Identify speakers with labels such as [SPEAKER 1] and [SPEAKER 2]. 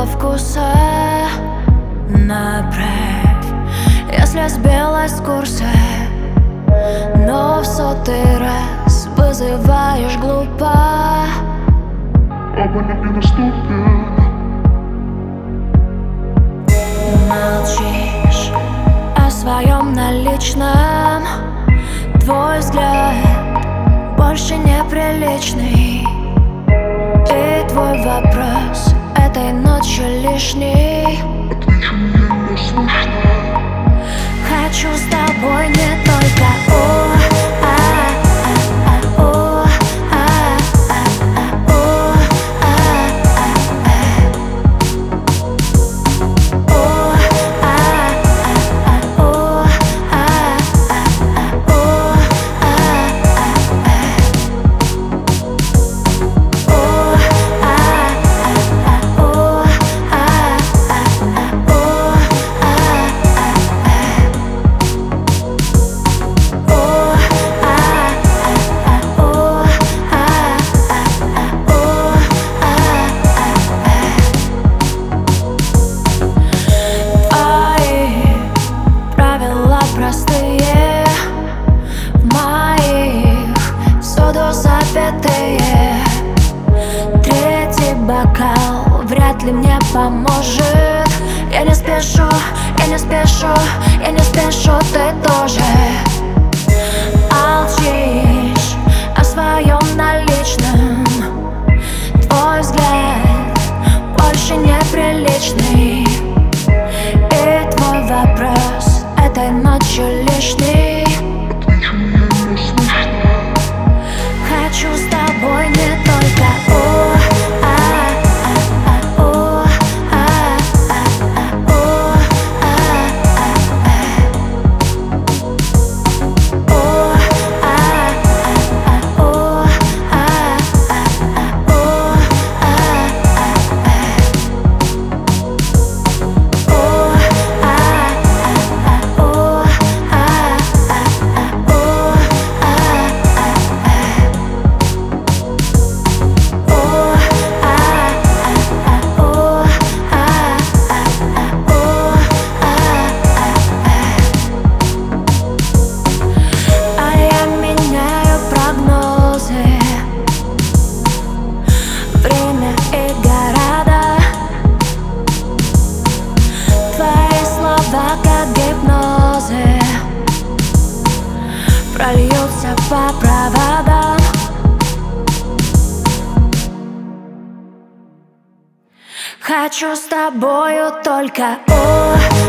[SPEAKER 1] вкуса. Направь, если сбилась с курса, но в сотый раз вызываешь глупо.
[SPEAKER 2] Абонент недоступен.
[SPEAKER 1] Молчишь о своем наличном. Твой взгляд больше неприличный, и твой вопрос этой ночью лишний.
[SPEAKER 2] Отвечу, мне не слышно.
[SPEAKER 1] Хочу с тобой не только о, простые, в моих всюду запятые. Третий бокал вряд ли мне поможет. Я не спешу, я не спешу, я не спешу, ты тоже. Молчишь о своем наличном. Твой взгляд больше неприличный, и твой вопрос этой ночью лишний.
[SPEAKER 2] Отвечу, мне не слышно.
[SPEAKER 1] Хочу с тобой не только о, время и города. Твои слова как гипнозы прольются по проводам. Хочу с тобою только о,